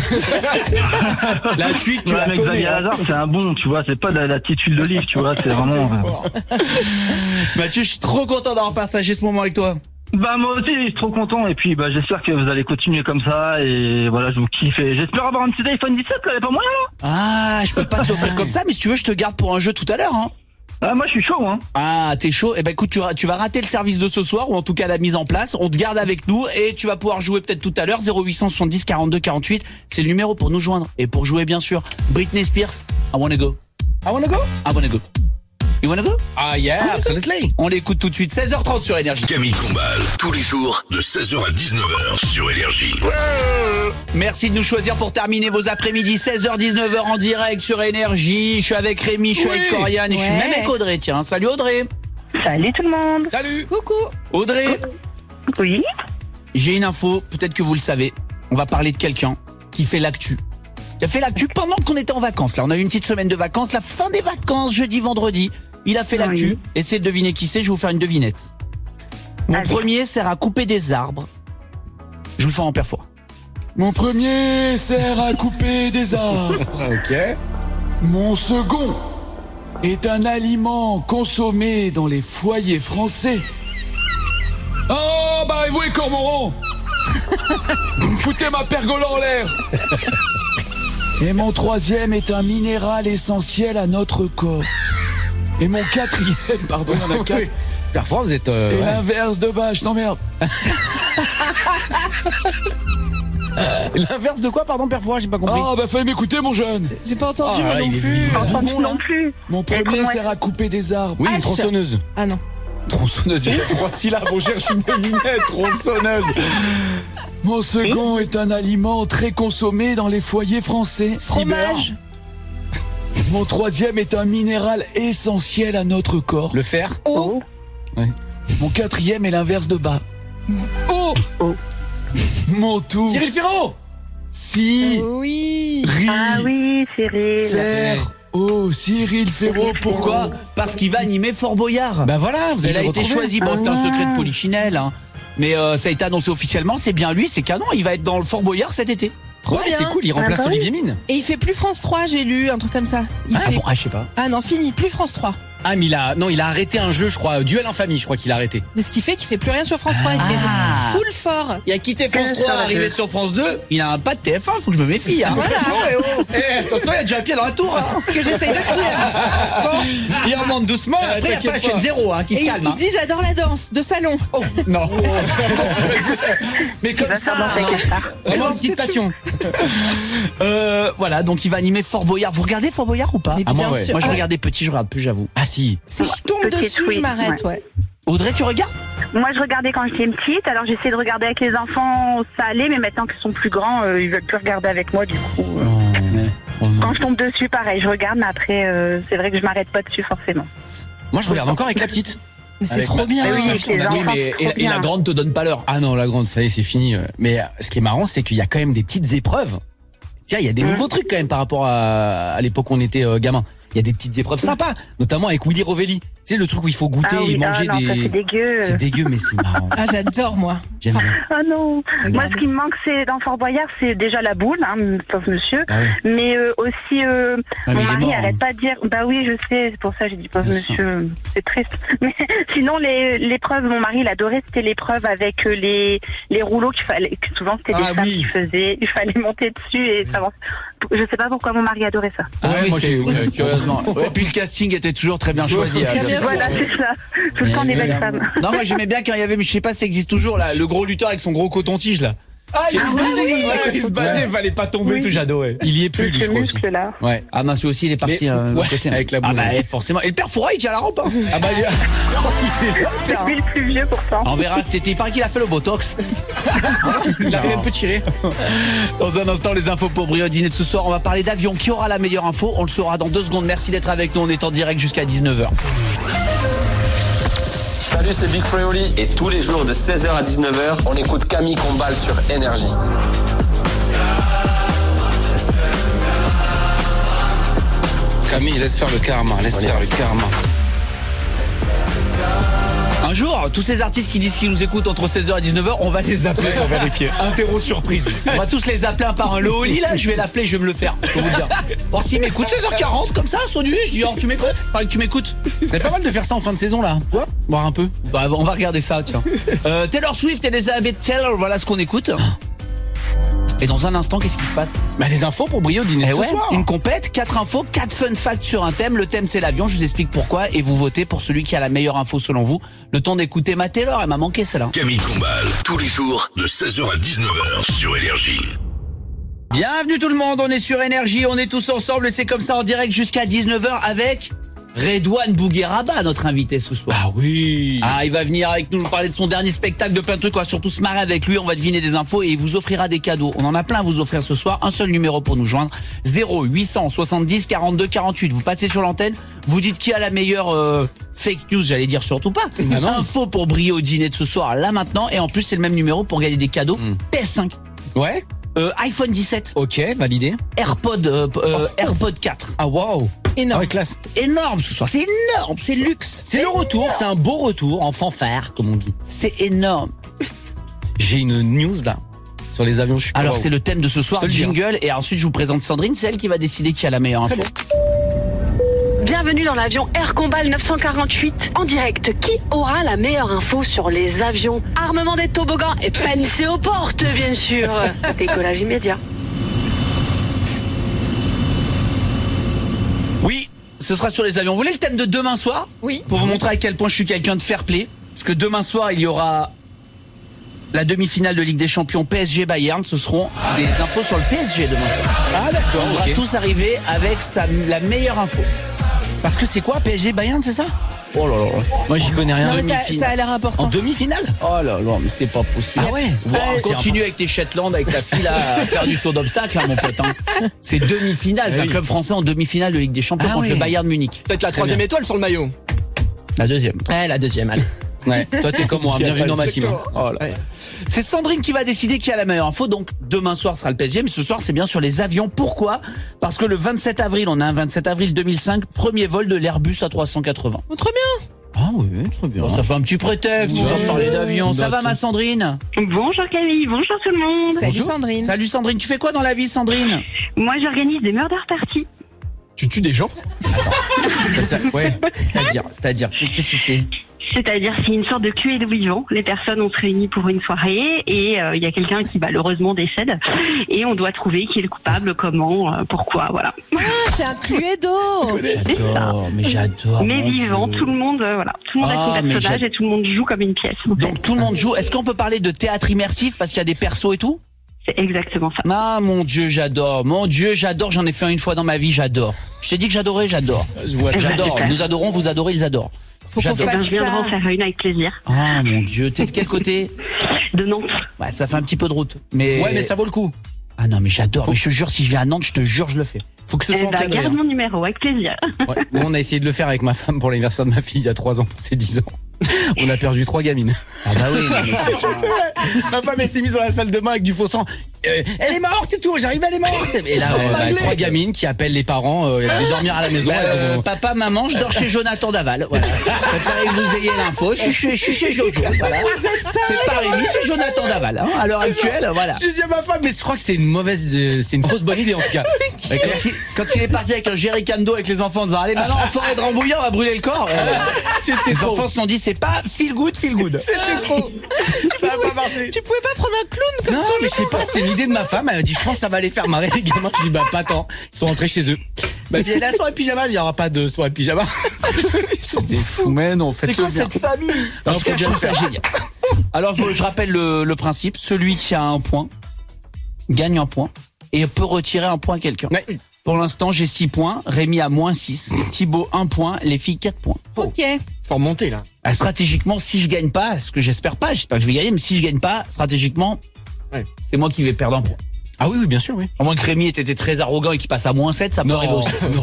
La suite tu Ouais, la mais connais. Xavier hein. Hazard, c'est un bon, tu vois, c'est pas de la petite huile d'olive, tu vois, c'est vraiment. euh, Mathieu, je suis trop content d'avoir partagé ce moment avec toi. Bah moi aussi, je suis trop content et puis bah j'espère que vous allez continuer comme ça et voilà, je vous kiffe et j'espère avoir un petit iPhone dix-sept là, y a pas moyen là. Ah, je peux pas te l'offrir comme ça mais si tu veux je te garde pour un jeu tout à l'heure hein. Ah, moi, je suis chaud, hein. Ah, t'es chaud. Eh ben écoute, tu, tu vas rater le service de ce soir, ou en tout cas la mise en place. On te garde avec nous et tu vas pouvoir jouer peut-être tout à l'heure. zéro huit cent soixante-dix quarante-deux quarante-huit, c'est le numéro pour nous joindre. Et pour jouer, bien sûr, Britney Spears, I wanna go. I wanna go? I wanna go. You wanna go? Ah yeah, absolutely. On l'écoute tout de suite, seize heures trente sur Énergie. Camille Combal, tous les jours, de seize heures à dix-neuf heures sur Énergie. Merci de nous choisir pour terminer vos après-midi, seize heures dix-neuf heures en direct sur Énergie. Je suis avec Rémi, je suis Oui. avec Coriane et je suis Ouais. même avec Audrey. Tiens, salut Audrey. Salut tout le monde. Salut. Coucou. Audrey, Oui. j'ai une info, peut-être que vous le savez. On va parler de quelqu'un qui fait l'actu. Qui a fait l'actu pendant qu'on était en vacances. Là, on a eu une petite semaine de vacances, la fin des vacances, jeudi, vendredi. Il a fait Oui. l'actu. Essayez de deviner qui c'est, je vais vous faire une devinette. Mon Allez. premier sert à couper des arbres. Je vous le fais en perfort. Mon premier sert à couper des arbres. Ok. Mon second est un aliment consommé dans les foyers français. Oh, bah vous et Cormoran, vous me foutez ma pergola en l'air. Et mon troisième est un minéral essentiel à notre corps. Et mon quatrième, pardon, il y en a quatre. Parfois vous êtes... Euh, Et ouais. l'inverse de bas, je t'emmerde. L'inverse de quoi, pardon, Perfora, j'ai pas compris. Ah, bah fallait m'écouter, mon jeune. J'ai pas entendu, Ah, moi là, non il est plus. vivant. Entendu Bon, là. non plus. Mon premier comment sert à couper des arbres. Oui, une H. tronçonneuse. Ah non. Tronçonneuse, j'ai Trois syllabes, on cherche une devinette, tronçonneuse. Mon second est un aliment très consommé dans les foyers français. Fromage. Mon troisième est un minéral essentiel à notre corps. Le fer. Eau. Mon quatrième est l'inverse de bas. Oh, Oh. Mon tout. Cyril Ferraud. Si. Oui. Riz. Ah oui, Cyril. Fer. Oh, Cyril Ferraud, pourquoi? Parce qu'il va animer Fort Boyard. Bah voilà, vous Il allez a le été retrouver. choisi. Bon, c'était un Ah. secret de Polichinelle, hein. Mais euh, ça a été annoncé officiellement. C'est bien lui, c'est canon. Il va être dans le Fort Boyard cet été. Trop Ouais, bien. c'est cool, il remplace Ah bah oui. Olivier Mine. Et il fait plus France trois, j'ai lu un truc comme ça. Il Ah fait... bon, ah, je sais pas. Ah non, fini, plus France trois. Ah, mais il a, non, il a arrêté un jeu, je crois, Duel en famille, je crois qu'il a arrêté. Mais ce qui fait qu'il fait plus rien sur France trois. Il fait Ah. full fort. Il a quitté France trois, arrivé sur France deux. Il a un pas de T F un, faut que je me méfie. Hein. Voilà. Attention, eh oh. Eh, attention, il a déjà un pied dans la tour. Hein. Ce que j'essaye de te dire. Bon. Il en monte doucement. Après, après la chaîne zéro, hein, qui Et se il, calme. il hein. dit j'adore la danse de salon. Oh, non. Mais Il comme va ça. faire danser hein. quelque part. Vraiment dans une ce petite que tu- passion. Euh, voilà, donc il va animer Fort Boyard. Vous regardez Fort Boyard ou pas? Mais Ah, moi, bien ouais. sûr. Moi, je Ah, regardais petit, je regarde plus, j'avoue. Ah si. si je tombe Petite, dessus, oui, je m'arrête, ouais. Audrey, tu regardes? Moi, je regardais quand j'étais petite. Alors, j'essayais de regarder avec les enfants, ça allait. Mais maintenant qu'ils sont plus grands, euh, ils veulent plus regarder avec moi. Du coup, euh, quand je tombe dessus, pareil, je regarde. Mais après, euh, c'est vrai que je m'arrête pas dessus forcément. Moi, je regarde encore avec la petite. Mais c'est Avec trop ma- bien. Ah oui, ma avec fille, les on a- Oui, enfants, mais c'est et, trop et la bien. grande te donne pas l'heure. Ah non, la grande, ça y est, c'est fini. euh. Mais euh, ce qui est marrant, c'est qu'il y a quand même des petites épreuves. Tiens, il y a des nouveaux trucs quand même par rapport à, à l'époque où on était euh, gamin. Il y a des petites épreuves sympas, notamment avec Willy Rovelli. Tu sais, le truc où il faut goûter Ah oui, et manger ah non, ça, des... c'est dégueu. C'est dégueu, mais c'est marrant. Ah, j'adore, moi. J'aime bien. Ah non. Regarde. Moi, ce qui me manque, c'est dans Fort Boyard, c'est déjà la boule, hein, pauvre monsieur. Ah ouais. Mais euh, aussi, euh, Ah, mais mon il est mari mort, arrête hein. pas de dire. Bah oui, je sais, c'est pour ça que j'ai dit pauvre Bien sûr. monsieur. C'est triste. Mais sinon, les l'épreuve, mon mari, il adorait, c'était l'épreuve avec euh, les les rouleaux qu'il fallait. Que souvent, c'était des Ah femmes oui. qui faisaient. Il fallait monter dessus et ça avance. Je sais pas pourquoi mon mari adorait ça. Ah ouais, oui, moi, c'est- j'ai- ouais, curieusement. Ouais. Et puis le casting était toujours très bien choisi. hein, Très bien. Voilà, c'est ça. Tout le temps des belles femmes. Non, moi j'aimais bien quand il y avait, mais je sais pas si ça existe toujours là, le gros lutteur avec son gros coton-tige là. Ah, il, se battait, ouais, il se battait, il fallait pas tomber, Oui. tout j'adorais. Il y est plus, lui, je Ce crois aussi. muscle là. Ouais. Ah mince, lui aussi il est parti. Mais- euh, de ouais, l'autre côté. avec la Ah boule. bah forcément. Et le père Foura il tient la rampe. Hein. Ah bah, il y a- C'est lui le plus vieux pourtant. On verra cet été. Il paraît qu'il a fait le botox. il arrive un peu tiré. Dans un instant, les infos pour Brio Dîner de ce soir. On va parler d'avion. Qui aura la meilleure info? On le saura dans deux secondes. Merci d'être avec nous. On est en direct jusqu'à dix-neuf heures. Salut, c'est Big Freoli. Et tous les jours de seize heures à dix-neuf heures, on écoute Camille Combal sur Énergie. Camille, laisse faire le karma, laisse faire le karma. Un jour, tous ces artistes qui disent qu'ils nous écoutent entre seize heures et dix-neuf heures, on va les appeler pour vérifier. Interro surprise. On va tous les appeler un par un. Le Oli, là, je vais l'appeler, je vais me le faire. Je peux vous le dire. Bon, s'il m'écoute, seize heures quarante, comme ça, sonnu, je dis, oh, tu m'écoutes? Pareil que tu m'écoutes. C'est pas mal de faire ça en fin de saison, là. Tu vois? Boire un peu. Bah, on va regarder ça, tiens. Euh, Taylor Swift et Elizabeth Taylor, voilà ce qu'on écoute. Et dans un instant, qu'est-ce qui se passe? Bah les infos pour briller au dîner Eh de ce ouais, soir. une compète, quatre infos, quatre fun facts sur un thème. Le thème c'est l'avion, je vous explique pourquoi et vous votez pour celui qui a la meilleure info selon vous. Le temps d'écouter ma Taylor, elle m'a manqué celle-là. Camille Combal, tous les jours de seize heures à dix-neuf heures sur Énergie. Bienvenue tout le monde, on est sur Énergie, on est tous ensemble, c'est comme ça en direct jusqu'à dix-neuf heures avec Redouane Bougueraba, notre invité ce soir. Ah oui. Ah, il va venir avec nous nous parler de son dernier spectacle, de plein de trucs, on va surtout se marrer avec lui, on va deviner des infos et il vous offrira des cadeaux. On en a plein à vous offrir ce soir, un seul numéro pour nous joindre, zéro huit cent soixante-dix quarante-deux quarante-huit. Vous passez sur l'antenne, vous dites qui a la meilleure euh, fake news, j'allais dire surtout pas. Ah non. Info pour briller au dîner de ce soir, là maintenant, et en plus c'est le même numéro pour gagner des cadeaux. Mm. P S cinq. Ouais. Euh, iPhone dix-sept, Ok, validé. AirPod, euh, euh, Oh. AirPod quatre. Ah waouh. Ah Énorme. ouais, classe. Énorme ce soir, c'est énorme, C'est luxe. C'est le retour, c'est un beau retour en fanfare comme on dit. c'est énorme. J'ai une news là sur les avions. Je suis Alors waouh. c'est le thème de ce soir, Je te le dis, jingle, et ensuite je vous présente Sandrine, c'est elle qui va décider qui a la meilleure info. Bienvenue dans l'avion Air Combal neuf cent quarante-huit. En direct, qui aura la meilleure info sur les avions? Armement des toboggans et pensée aux portes, bien sûr. Décollage immédiat. Oui, ce sera sur les avions. Vous voulez le thème de demain soir? Oui. Pour vous montrer à quel point je suis quelqu'un de fair play. Parce que demain soir, il y aura la demi-finale de Ligue des Champions P S G Bayern. Ce seront des infos sur le P S G demain soir. Ah d'accord. On va ok. tous arriver avec sa, la meilleure info. Parce que c'est quoi P S G Bayern, c'est ça? Oh là là. Moi j'y connais rien. Non, mais ça, demi-finale. ça a l'air En important. demi-finale. Oh là là, mais c'est pas possible. Ah ouais. Wow, Euh, c'est continue avec tes Shetland, avec ta fille là, à faire du saut d'obstacle, hein, mon pote. Hein. C'est demi-finale, c'est Ah un oui. club français en demi-finale de Ligue des Champions Ah contre ouais. le Bayern Munich. Peut-être la troisième étoile sur le maillot. La deuxième. Eh, la deuxième, allez. Ouais. Toi t'es comme moi, bienvenue dans ma team. Oh là. Ouais. C'est Sandrine qui va décider qui a la meilleure info. Donc demain soir sera le P S G, mais ce soir c'est bien sur les avions. Pourquoi? Parce que le vingt-sept avril, on a un vingt-sept avril deux mille cinq, premier vol de l'Airbus A trois cent quatre-vingts. Oh, très bien. Ah oui, très bien. Bon, ça fait un petit prétexte, on Ouais. va parler d'avion. Ça va D'accord. ma Sandrine? Bonjour Camille, bonjour tout le monde. Salut Sandrine. Salut Sandrine, tu fais quoi dans la vie Sandrine? Moi j'organise des murder parties. Tu tues des gens? Ça, ça- ouais. C'est-à-dire, c'est-à-dire, qu'est-ce que c'est? C'est-à-dire c'est une sorte de Cluedo vivant. Les personnes on se réunit pour une soirée et euh, il y a quelqu'un qui malheureusement décède et on doit trouver qui est le coupable, comment, euh, pourquoi, voilà. Ah, c'est un Cluedo. C'est ça. J'adore, mais j'adore. Mais mon vivant, Dieu. tout le monde, euh, voilà, tout le monde Ah, a son mais personnage j'ad- et tout le monde joue comme une pièce. en fait. Donc tout le monde joue. Est-ce qu'on peut parler de théâtre immersif parce qu'il y a des persos et tout? C'est exactement ça. Ah mon Dieu, j'adore. Mon Dieu, j'adore. J'en ai fait un une fois dans ma vie. J'adore. Je t'ai dit que j'adorais. J'adore. Je vois. Eh ben, J'adore. super. Nous adorons. Vous adorez. Ils adorent. Faut qu'on Eh ben, fasse je viendrai en ça. faire une avec plaisir. Ah mon Dieu. T'es de quel côté? De Nantes. Ouais, ça fait un petit peu de route. Mais Ouais, mais ça vaut le coup. Ah non, mais j'adore. Faut- Mais je te jure, si je viens à Nantes, je te jure, je le fais. Faut que ce Eh soit ben, encadré. garde hein. mon numéro avec plaisir. Ouais. Nous, on a essayé de le faire avec ma femme pour l'anniversaire de ma fille il y a trois ans pour ses dix ans. On a perdu trois gamines. Ah bah oui. mais- Ma femme elle s'est mise dans la salle de bain avec du faux sang. Euh, elle est morte et tout, j'arrive, elle est morte. Et là, euh, bah, trois gamines qui appellent les parents, euh, elles allaient dormir à la maison. Bah, elles euh, ont- papa, maman, je dors chez Jonathan Daval. Voilà. Préférez que vous ayez l'info. Je suis chez, je suis chez Jojo. Voilà. C'est pas Rémi, c'est Jonathan Daval. Hein. À l'heure actuelle, voilà. J'ai dit à ma femme, mais je crois que c'est une mauvaise, euh, c'est une fausse bonne idée en tout cas. Quand il, quand il est parti avec un jerrycan d'eau avec les enfants en disant allez maintenant en forêt de Rambouillet on va brûler le corps, euh, C'était les faux. enfants se sont dit c'est pas feel good feel good. C'était trop. Ça a pas marché. Tu pouvais pas prendre un clown comme Non, mais je sais pas, c'était une idée de ma femme. Elle m'a dit, je pense que ça va les faire marrer les gamins. Je dis, bah pas tant. Ils sont rentrés chez eux. Ma fille, elle est à soirée pyjama. Il y aura pas de soirée pyjama. Des fous mais non C'est faites-le quoi bien. cette famille? En Non, tout faut cas, je bien trouve le ça faire. génial. Alors je, je rappelle le, le principe, celui qui a un point gagne un point et peut retirer un point à quelqu'un. Ouais. Pour l'instant j'ai six points, Rémi a moins six, Thibaut un point, les filles quatre points. Ok. Faut remonter là. Ah, stratégiquement, si je gagne pas, ce que j'espère pas, j'espère que je vais gagner, mais si je gagne pas, stratégiquement, Ouais. c'est moi qui vais perdre un point. Ah oui, oui, bien sûr, oui. À moins que Rémi ait été très arrogant et qu'il passe à moins sept, ça peut arriver aussi. non.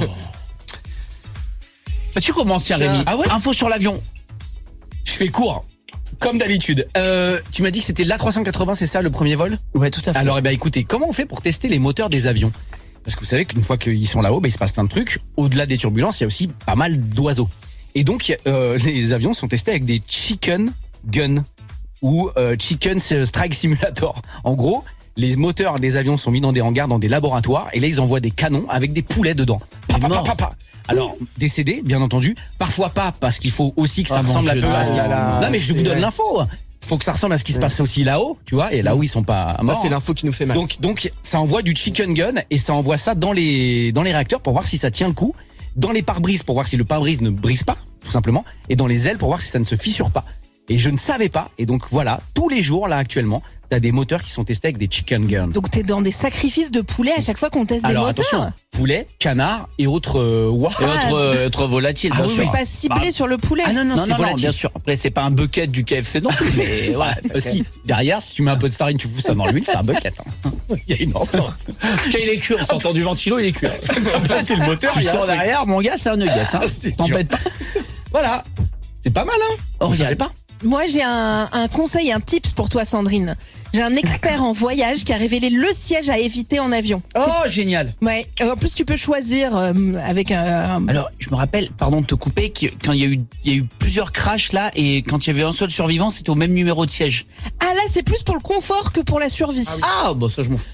Bah, tu commences, tiens, Tiens. Rémi. Ah ouais Info sur l'avion. Je fais court. Comme d'habitude. Euh, tu m'as dit que c'était l'A trois cent quatre-vingts, c'est ça le premier vol? Ouais, tout à fait. Alors, eh ben, écoutez, comment on fait pour tester les moteurs des avions? Parce que vous savez qu'une fois qu'ils sont là-haut, ben, il se passe plein de trucs. Au-delà des turbulences, il y a aussi pas mal d'oiseaux. Et donc, euh, les avions sont testés avec des chicken guns ou euh, chicken strike simulator. En gros, les moteurs des avions sont mis dans des hangars, dans des laboratoires, et là, ils envoient des canons avec des poulets dedans. Pa, pa, pa, pa, pa. Alors, décédés, bien entendu. Parfois pas, parce qu'il faut aussi que ça Oh, mon ressemble un Dieu, peu à non, ce qui se... là, là, Non, mais je vous c'est donne vrai. l'info. faut que ça ressemble à ce qui se passe aussi là-haut, tu vois, et là-haut ils sont pas morts. Ça c'est l'info qui nous fait mal. Donc donc ça envoie du chicken gun et ça envoie ça dans les dans les réacteurs pour voir si ça tient le coup, dans les pare-brises pour voir si le pare-brise ne brise pas tout simplement, et dans les ailes pour voir si ça ne se fissure pas. Et je ne savais pas, et donc voilà, tous les jours là actuellement, t'as des moteurs qui sont testés avec des chicken guns. Donc t'es dans des sacrifices de poulet à chaque fois qu'on teste Alors, des moteurs. attention, poulet, canard et autres euh, ouah. Et autres, euh, autres volatiles, Ah bien oui, sûr. c'est pas ciblé Bah, sur le poulet. Ah non non, Non, c'est non, non, volatile. bien sûr. Après, c'est pas un bucket du K F C non plus, mais voilà. Euh, si, derrière, si tu mets un peu de farine, tu fous ça dans l'huile, c'est un bucket. Hein. Il y a une ambiance. Quand il est cuit, on s'entend du ventilo, il est cuit. C'est le moteur, Tu il y a un sors truc. derrière, mon gars, c'est un nugget. Hein. C'est T'embête pas. Voilà, c'est pas mal, hein. Oh, Vous regarde. savez pas? Moi, j'ai un, un conseil, un tips pour toi, Sandrine. J'ai un expert en voyage qui a révélé le siège à éviter en avion. Oh, génial. Ouais. euh, En plus, tu peux choisir euh, avec un. un- Alors, je me rappelle, pardon de te couper, que quand il y a eu, il y a eu plusieurs crashs là, et quand il y avait un seul survivant, c'était au même numéro de siège. Ah là, c'est plus pour le confort que pour la survie. Ah, bon, ça je m'en fous.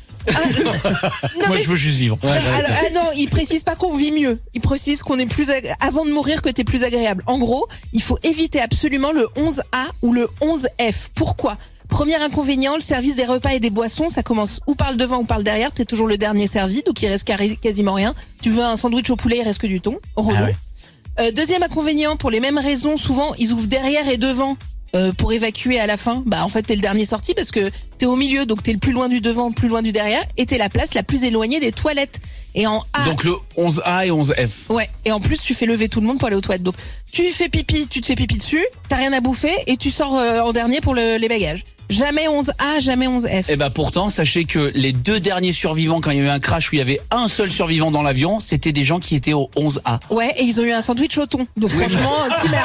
Non, Moi, mais je veux juste vivre. Alors, ah non, il précise pas qu'on vit mieux. Il précise qu'on est plus ag- avant de mourir que t'es plus agréable. En gros, il faut éviter absolument le onze A ou le onze F. Pourquoi? Premier inconvénient, le service des repas et des boissons, ça commence ou par le devant ou par le derrière. T'es toujours le dernier servi, donc il reste carré- quasiment rien. Tu veux un sandwich au poulet, il reste que du thon. Relou. Ah ouais. Euh, deuxième inconvénient, pour les mêmes raisons, souvent ils ouvrent derrière et devant. Euh, pour évacuer à la fin, bah en fait t'es le dernier sorti parce que t'es au milieu, donc t'es le plus loin du devant, le plus loin du derrière, et t'es la place la plus éloignée des toilettes. Et en A, Donc le onze A et onze F. ouais, et en plus tu fais lever tout le monde pour aller aux toilettes. Donc tu fais pipi, tu te fais pipi dessus, t'as rien à bouffer et tu sors euh, en dernier pour le- les bagages. Jamais onze A, jamais onze F. Et bah pourtant, sachez que les deux derniers survivants, quand il y a eu un crash où il y avait un seul survivant dans l'avion, c'était des gens qui étaient au onze A. Ouais, et ils ont eu un sandwich au thon. Donc franchement, si merde.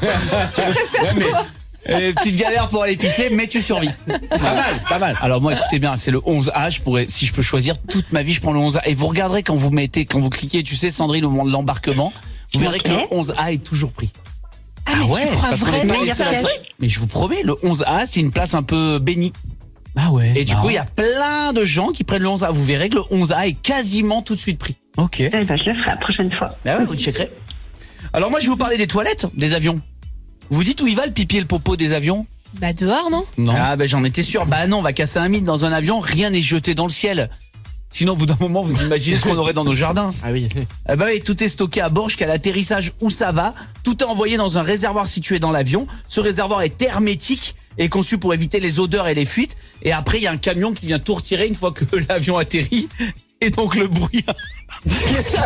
Tu préfères quoi? Euh, petite galère pour aller pisser, mais tu survis. Pas mal, c'est pas mal. Alors moi, écoutez bien, c'est le onze A. Je pourrais, si je peux choisir toute ma vie, je prends le onze A. Et vous regarderez quand vous mettez, quand vous cliquez, tu sais, Sandrine, au moment de l'embarquement, vous verrez que le onze A est toujours pris. Ah, mais ouais, tu crois Parce qu'on est vraiment pas les ça? seuls. Mais je vous promets, le onze A, c'est une place un peu bénie. Ah ouais. Et du marrant. coup, il y a plein de gens qui prennent le onze A. Vous verrez que le onze A est quasiment tout de suite pris. Ok. Eh ben, je le ferai la prochaine fois. Bah ouais, vous checkerez. Alors moi, je vais vous parler des toilettes des avions. Vous dites où il va le pipi et le popo des avions? Bah dehors, non? Non. Ah bah j'en étais sûr. Bah non, on va casser un mythe dans un avion, rien n'est jeté dans le ciel. Sinon, au bout d'un moment, vous imaginez ce qu'on aurait dans nos jardins. Ah oui. Ah bah oui, tout est stocké à bord jusqu'à l'atterrissage où ça va. Tout est envoyé dans un réservoir situé dans l'avion. Ce réservoir est hermétique et conçu pour éviter les odeurs et les fuites. Et après, il y a un camion qui vient tout retirer une fois que l'avion atterrit. Et donc le bruit... Qu'est-ce qu'il y a ?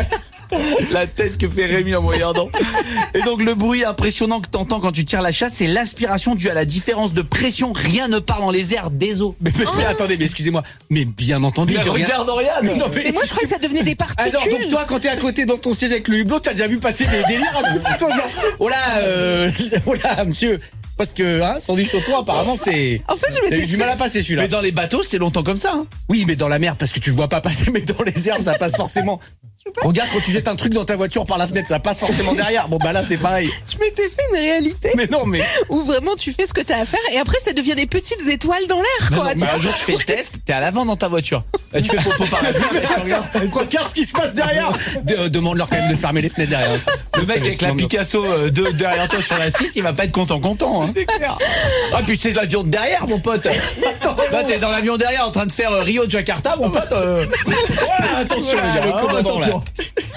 La tête que fait Rémi en me regardant. Et donc le bruit impressionnant que t'entends quand tu tires la chasse, c'est l'aspiration due à la différence de pression. Rien ne part dans les airs des eaux. Mais, mais- mais attendez, mais excusez-moi. Mais bien entendu. Mais de rien- regarde rien. Mais non, mais- Et moi je crois que ça devenait des Ah particules. non, donc toi, quand t'es à côté dans ton siège avec le hublot, t'as déjà vu passer des délires à côté de toi, genre, oh là, euh, oh là, monsieur. Parce que, hein, sandwich au toit, apparemment, c'est. En fait, je Il a m'étais eu du mal à passer celui-là. Mais dans les bateaux, c'était longtemps comme ça. Hein. Oui, mais dans la mer, parce que tu le vois pas passer, mais dans les airs, ça passe forcément. Regarde, quand tu jettes un truc dans ta voiture par la fenêtre, ça passe forcément derrière. Bon, bah là, c'est pareil. Je m'étais fait une réalité Mais non, mais. où vraiment tu fais ce que t'as à faire et après ça devient des petites étoiles dans l'air, quoi. tu Bah, un vois. jour, tu fais le test, t'es à l'avant dans ta voiture. Là, tu fais popo par la fenêtre, tu regardes. Regarde ce qui se passe derrière. De- euh, Demande-leur quand même de fermer les fenêtres derrière. Ça. Le Ça mec va avec être la l'ambiance. Picasso euh, de, derrière toi sur la six, il va pas être content, content. Hein. Ah, puis c'est l'avion de derrière, mon pote. Là, t'es dans l'avion derrière en train de faire euh, Rio de Jakarta, mon pote. Euh... Voilà, attention, Voilà, les gars. le hein, commandant, là. attention.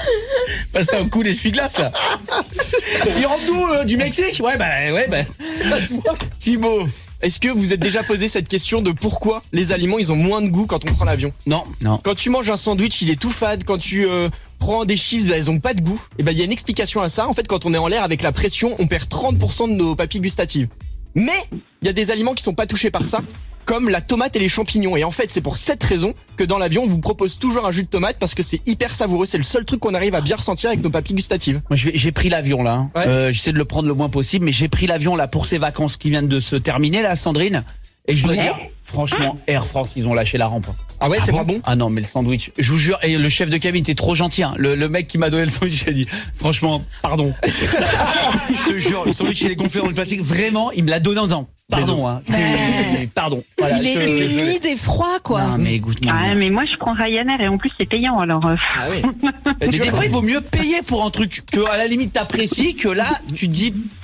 Passe ça au coup d'essuie-glace, là. Il rentre d'où euh, Du Mexique? Ouais, bah, ouais, bah. Ça se voit. Thibaut, est-ce que vous êtes déjà posé cette question de pourquoi les aliments ils ont moins de goût quand on prend l'avion? Non. Non. Quand tu manges un sandwich, il est tout fade. Quand tu euh, prends des chips, bah, elles ont pas de goût. Et ben il y a une explication à ça. En fait, quand on est en l'air avec la pression, on perd trente pour cent de nos papilles gustatives. Mais il y a des aliments qui sont pas touchés par ça, comme la tomate et les champignons. Et en fait, c'est pour cette raison que dans l'avion, on vous propose toujours un jus de tomate parce que c'est hyper savoureux. C'est le seul truc qu'on arrive à bien ressentir avec nos papilles gustatives. Moi, je vais- j'ai pris l'avion là. Hein. Ouais. Euh, J'essaie de le prendre le moins possible, mais j'ai pris l'avion là pour ces vacances qui viennent de se terminer là, Sandrine. Et je dois dire, franchement, Air France, ils ont lâché la rampe. Ah ouais, c'est pas bon? Ah non, mais le sandwich, je vous jure, et le chef de cabine était trop gentil. Hein. Le, le mec qui m'a donné le sandwich, il a dit, franchement, pardon. Je te jure, le sandwich il est gonflé dans le plastique. Vraiment, il me l'a donné en disant, pardon, hein. Ouais. Pardon. Voilà, Il est je- je- humide et froid, quoi. Non, mais écoute-moi. Ah, mais moi, je prends Ryanair et en plus, c'est payant, alors. euh, Ah oui. Mais des fois, il vaut mieux payer pour un truc que, à la limite, t'apprécies, que là, tu te dis,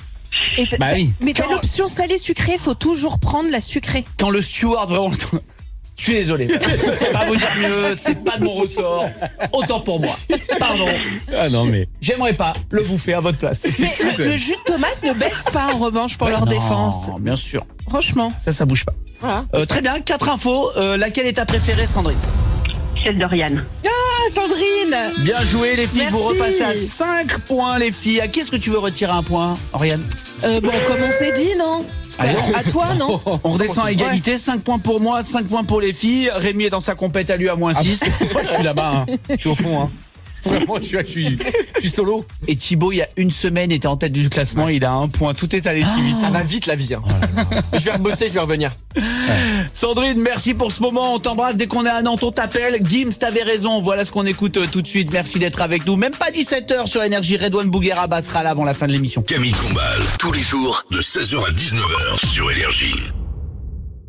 Et t'as- Bah oui. Mais t'as Quand- l'option salé sucré, faut toujours prendre la sucrée. Quand le steward vraiment... Je suis désolé. Je peux pas vous dire mieux, c'est pas de mon ressort. Autant pour moi. Pardon. Ah non mais. J'aimerais pas le bouffer à votre place. C'est Mais fou, quand le, même. le jus de tomate ne baisse pas en revanche pour leur Non, défense. bien sûr. Franchement. Ça, ça bouge pas. Voilà. Euh, très bien, quatre infos. Euh, laquelle est ta préférée, Sandrine? Celle d'Oriane. Ah, Sandrine. Bien joué, les filles. Merci. Vous repassez à cinq points, les filles. À qui est-ce que tu veux retirer un point, Oriane? Euh, bon, comme on s'est dit, non? Allez. À toi, non? On redescend à égalité, cinq points pour moi, cinq points pour les filles. Rémi est dans sa compète à lui à moins six. Moi, je suis là-bas. Hein. Je suis au fond. Hein. Vraiment, je suis, je suis, je suis solo. Et Thibaut, il y a une semaine, était en tête du classement. Il a un point. Tout est allé si vite. Ça va vite la vie. Hein. Je vais rebosser, je vais revenir. Sandrine, merci pour ce moment. On t'embrasse. Dès qu'on est à Nantes, on t'appelle. Gims, t'avais raison. Voilà ce qu'on écoute euh, tout de suite. Merci d'être avec nous. Même pas dix-sept heures sur Énergie. Redouane Bouguera sera là avant la fin de l'émission. Camille Combal, tous les jours de seize heures à dix-neuf heures sur Énergie.